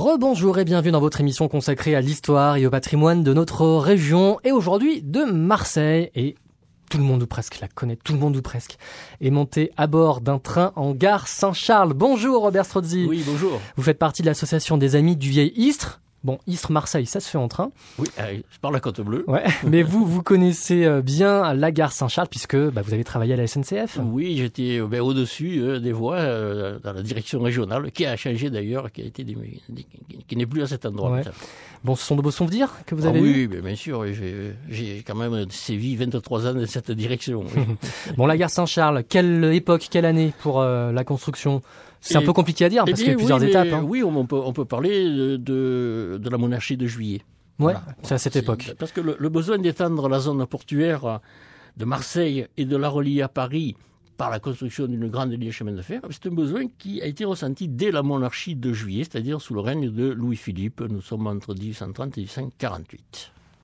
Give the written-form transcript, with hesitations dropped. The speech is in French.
Rebonjour et bienvenue dans votre émission consacrée à l'histoire et au patrimoine de notre région et aujourd'hui de Marseille. Et tout le monde ou presque la connaît, tout le monde ou presque est monté à bord d'un train en gare Saint-Charles. Bonjour Robert Strozzi. Oui, bonjour. Vous faites partie de l'association des Amis du Vieil Istres. Bon, Istres-Marseille, ça se fait en train. Oui, je parle la Côte Bleue. Ouais, mais vous connaissez bien la gare Saint-Charles puisque vous avez travaillé à la SNCF. Oui, j'étais au-dessus des voies dans la direction régionale, qui a changé d'ailleurs, qui n'est plus à cet endroit. Ouais. Bon, ce sont de beaux souvenirs que vous avez eus. Oui, bien sûr, j'ai quand même sévi 23 ans dans cette direction. Oui. Bon, la gare Saint-Charles, quelle époque, quelle année pour la construction ? C'est un peu compliqué à dire parce qu'il y a plusieurs étapes. Oui, on peut parler de la monarchie de Juillet. Ouais, Voilà. c'est à cette époque. Parce que le besoin d'étendre la zone portuaire de Marseille et de la relier à Paris par la construction d'une grande ligne de chemin de fer, c'est un besoin qui a été ressenti dès la monarchie de Juillet, c'est-à-dire sous le règne de Louis-Philippe. Nous sommes entre 1830 et 1848.